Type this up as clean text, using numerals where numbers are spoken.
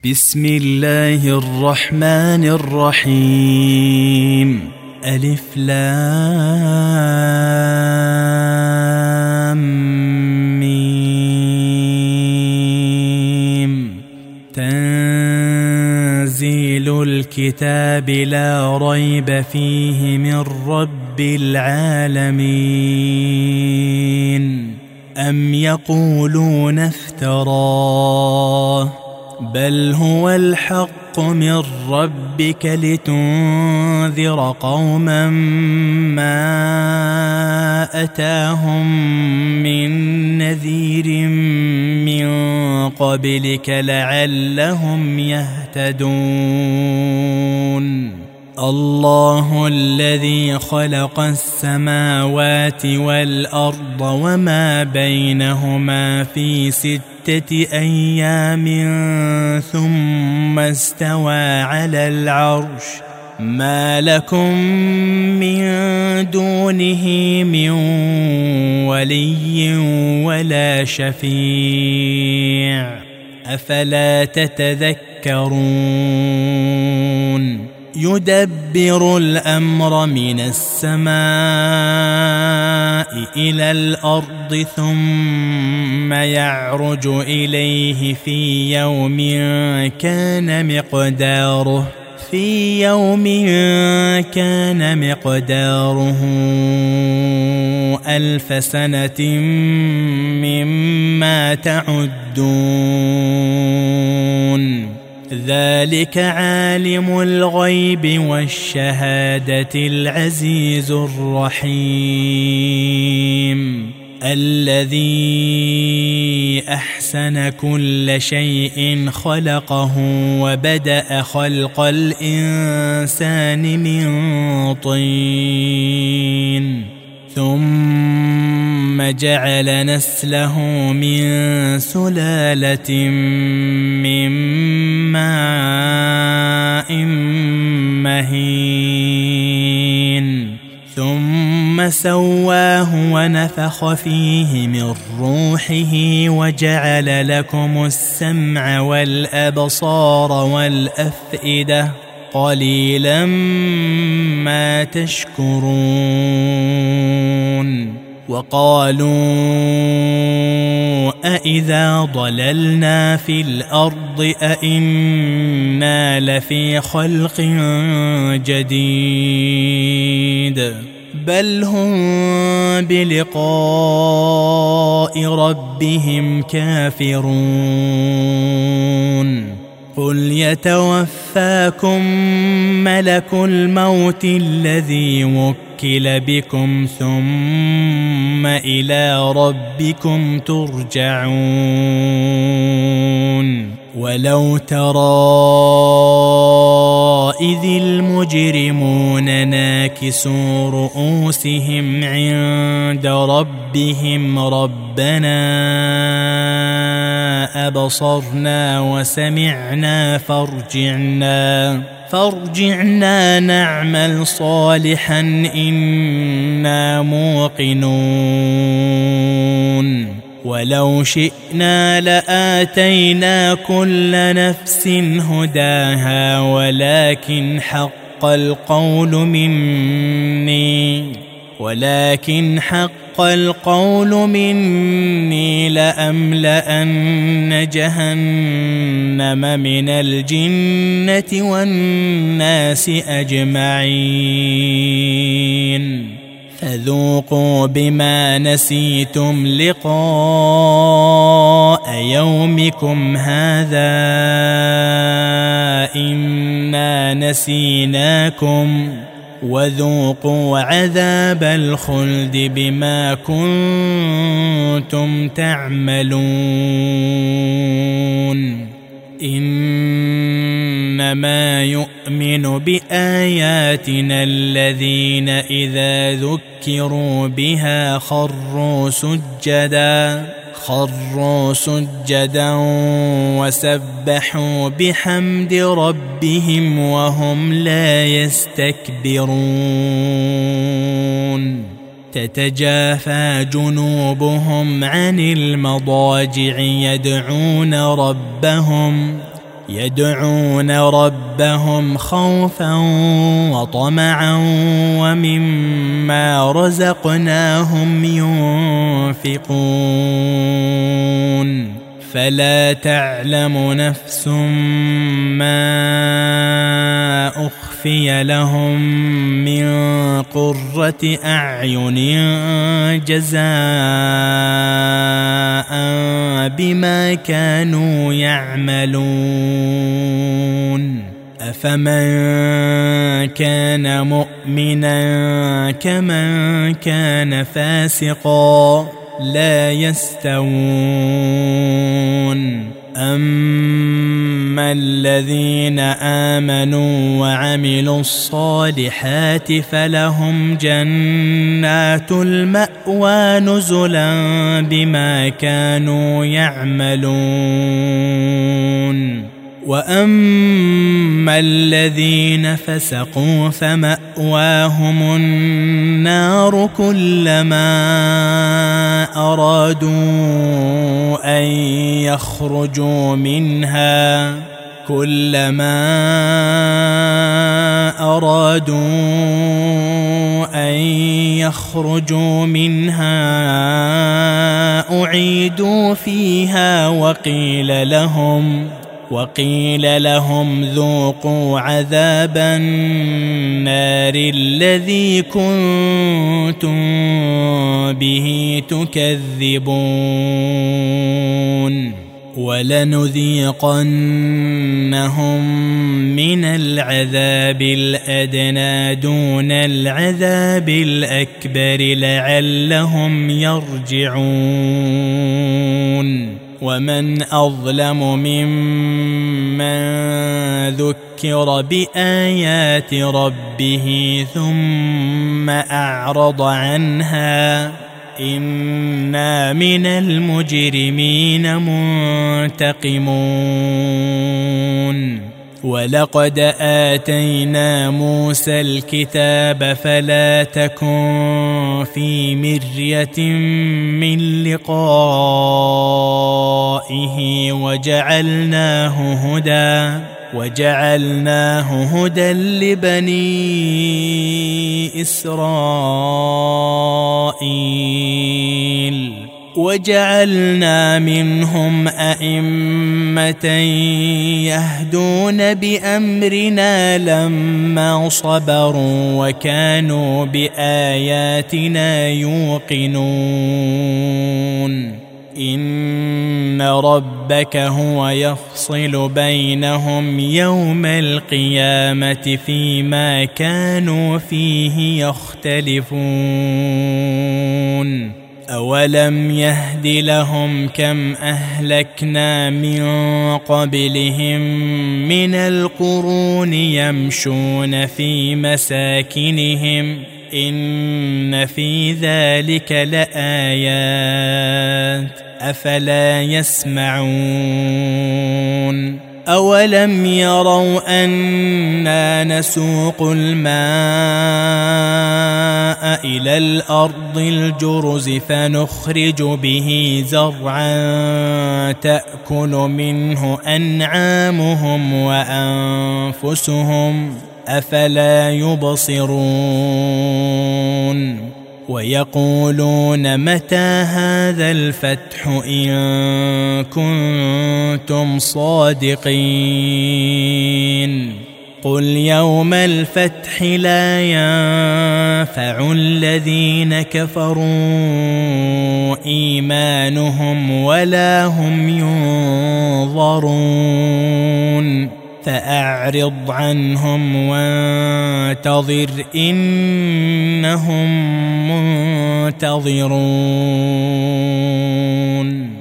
بسم الله الرحمن الرحيم. ألف لام ميم. تنزيل الكتاب لا ريب فيه من رب العالمين. أم يقولون افتراه بل هو الحق من ربك لتنذر قوما ما أتاهم من نذير من قبلك لعلهم يهتدون. الله الذي خلق السماوات والأرض وما بينهما في 6 أيام ثم استوى على العرش. ما لكم من دونه من ولي ولا شفيع أفلا تتذكرون. يدبر الأمر من السماء إلى الأرض ثم يعرج إليه في يوم كان مقداره 1000 سنة مما تعدون. ذلك عالم الغيب والشهادة العزيز الرحيم. الذي أحسن كل شيء خلقه وبدأ خلق الإنسان من طين ثم جعل نسله من سلالة من ماء مهين ثم سواه ونفخ فيه من روحه وجعل لكم السمع والأبصار والأفئدة قليلا ما تشكرون. وقالوا أإذا ضللنا في الأرض أإنا لفي خلق جديد بل هم بلقاء ربهم كافرون. قل يتوفاكم ملك الموت الذي وكل بكم ثم إلى ربكم ترجعون. ولو ترى إذ المجرمون ناكسوا رؤوسهم عند ربهم ربنا أبصرنا وسمعنا فارجعنا نعمل صالحا إنا موقنون. ولو شئنا لآتينا كل نفس هداها ولكن حق القول مني لأملأن جهنم من الجنة والناس أجمعين. فذوقوا بما نسيتم لقاء يومكم هذا إنا نسيناكم وذوقوا عذاب الخلد بما كنتم تعملون. إنما يؤمن بآياتنا الذين إذا ذكروا بها خروا سجدا وسبحوا بحمد ربهم وهم لا يستكبرون. تتجافى جنوبهم عن المضاجع يدعون ربهم يدعون ربهم خوفا وطمعا ومما رزقناهم ينفقون فلا تعلم نفس ما أخفي لهم من قرة أعين جزاء بما كانوا يعملون أفمن كان مؤمنا كمن كان فاسقا لا يستوون أما الذين آمنوا وعملوا الصالحات فلهم جنات المأوى نزلا بما كانوا يعملون وأما الذين فسقوا فمأواهم النار كلما أرادوا أن يخرجوا منها أعيدوا فيها وقيل لهم ذوقوا عذاب النار الذي كنتم به تكذبون ولنذيقنهم من العذاب الأدنى دون العذاب الأكبر لعلهم يرجعون ومن أظلم ممن ذكر بآيات ربه ثم أعرض عنها إنا من المجرمين منتقمون ولقد آتينا موسى الكتاب فلا تكن في مرية من لقائه وجعلناه هدى لبني إسرائيل وجعلنا منهم أئمة يهدون بأمرنا لما صبروا وكانوا بآياتنا يوقنون إن ربك هو يفصل بينهم يوم القيامة فيما كانوا فيه يختلفون أولم يهد لهم كم أهلكنا من قبلهم من القرون يمشون في مساكنهم إن في ذلك لآيات أفلا يسمعون أولم يروا أنا نسوق الماء إلى الأرض الجرز فنخرج به زرعا تأكل منه أنعامهم وأنفسهم أفلا يبصرون ويقولون متى هذا الفتح إن كنتم صادقين قل يوم الفتح لا ينفع الذين كفروا إيمانهم ولا هم ينظرون فأعرض عنهم وانتظر إنهم منتظرون